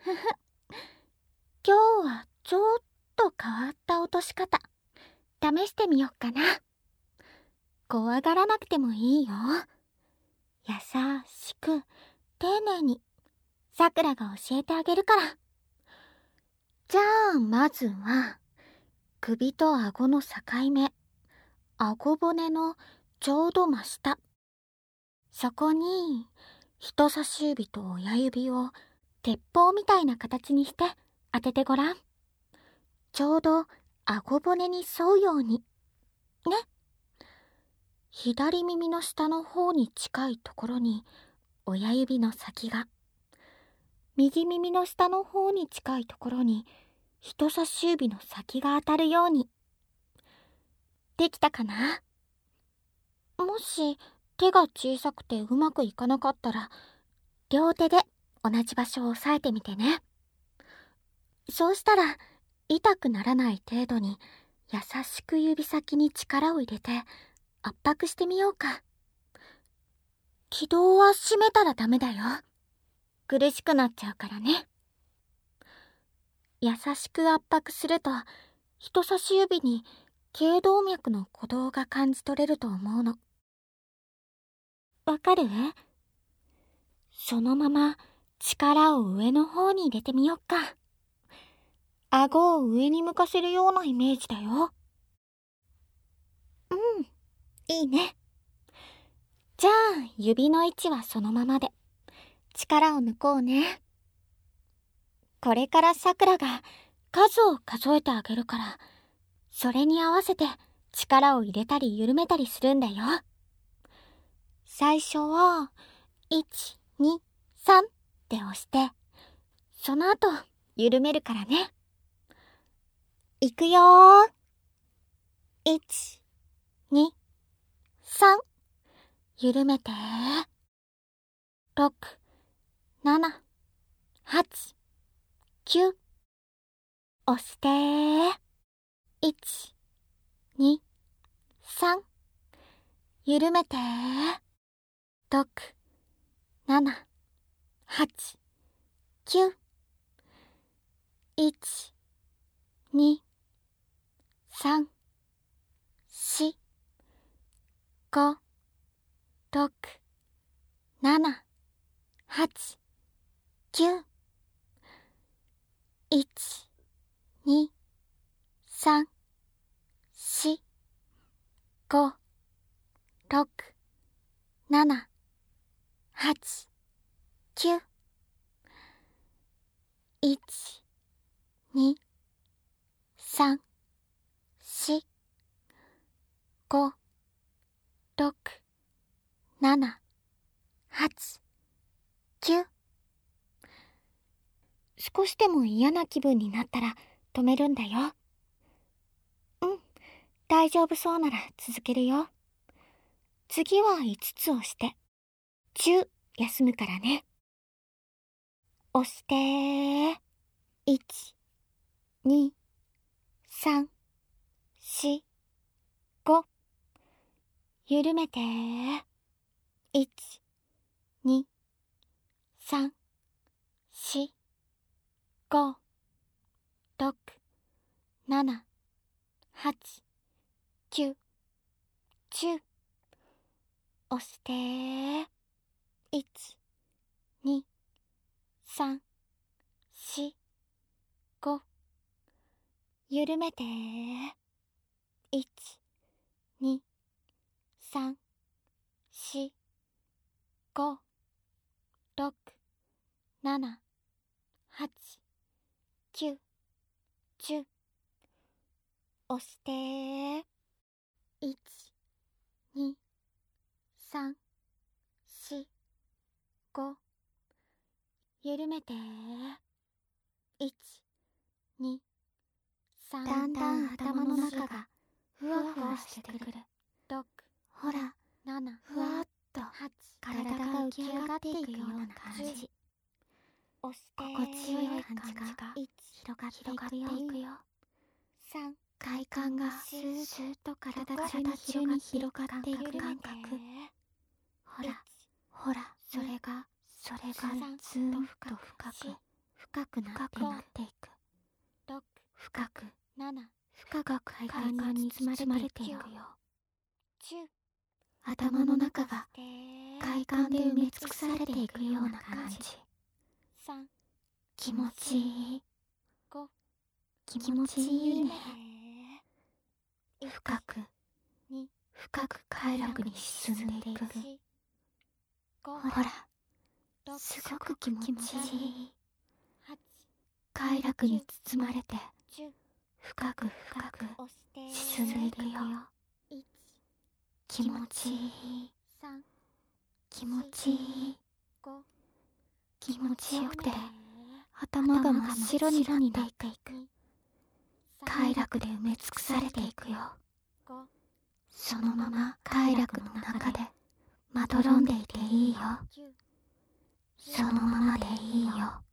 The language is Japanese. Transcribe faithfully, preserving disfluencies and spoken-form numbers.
今日はちょっと変わった落とし方、試してみよっかな。怖がらなくてもいいよ。優しく、丁寧に、さくらが教えてあげるから。じゃあ、まずは、首と顎の境目、顎骨のちょうど真下。そこに、人差し指と親指を鉄砲みたいな形にして当ててごらん。ちょうど顎骨に沿うように。ね。左耳の下の方に近いところに親指の先が。右耳の下の方に近いところに人差し指の先が当たるように。できたかな？もし手が小さくてうまくいかなかったら、両手で同じ場所を押さえてみてね。そうしたら痛くならない程度に優しく指先に力を入れて圧迫してみようか。気道は閉めたらダメだよ。苦しくなっちゃうからね。優しく圧迫すると人差し指に頸動脈の鼓動が感じ取れると思うの。わかる？そのまま力を上の方に入れてみよっか。顎を上に向かせるようなイメージだよ。うん、いいね。じゃあ指の位置はそのままで力を抜こうね。これからさくらが数を数えてあげるから、それに合わせて力を入れたり緩めたりするんだよ。最初は、いち、に、さんって押して、その後、緩めるからね。いくよー。いち、に、さん。緩めて。ろく、なな、はち、きゅう。押してー。いち、に、さん。緩めてー。ろく、なな、はち、きゅう。いち、に、さん、よん、ご、ろく、なな、はち、きゅう。いち、に、さん、よん、ご、ろく、なな、はち、きゅう。いち、に、さん、よん、ご、ろく、なな、はち、きゅう。少しでも嫌な気分になったら止めるんだよ。うん、大丈夫そうなら続けるよ。次はいつつ押して、じゅう休むからね。押してー。いち、に、さん、よん、ご。緩めてー。いち、に、さん、よん、ご、ろく、なな、はち、きゅう、じゅう。押してー。いち、に、さん、よん、ご。緩めてー。いち、に、さん、よん、ご、ろく、なな、はち、きゅう、じゅう。押してー。いち、に、さん、よん、ご。緩めてー。いち、に、さん。だんだん頭の中がふわふわしてくる。ろく、ほら、なな、ふわっと体が浮き上がっていくような感じ。押してー。心地よい感じが広がっていくよ。さん、快感がスーッと体中に広がっていく感覚。ほら、ほら、それが、それがずーっと深く、 深くなってなっていく。深く、深く快感に包まれていくよ。頭の中が快感で埋め尽くされていくような感じ。気持ちいい。気持ちいいね。深く、深く快楽に沈んでいく。ほら、すごく気持ちいい。快楽に包まれて、深く深く沈んでいくよ。気持ちいい。気持ちいい。気持ちよくて、頭が真っ白になっていく。快楽で埋め尽くされていくよ。そのまま快楽の中でまどろんでいていいよ。そのままでいいよ。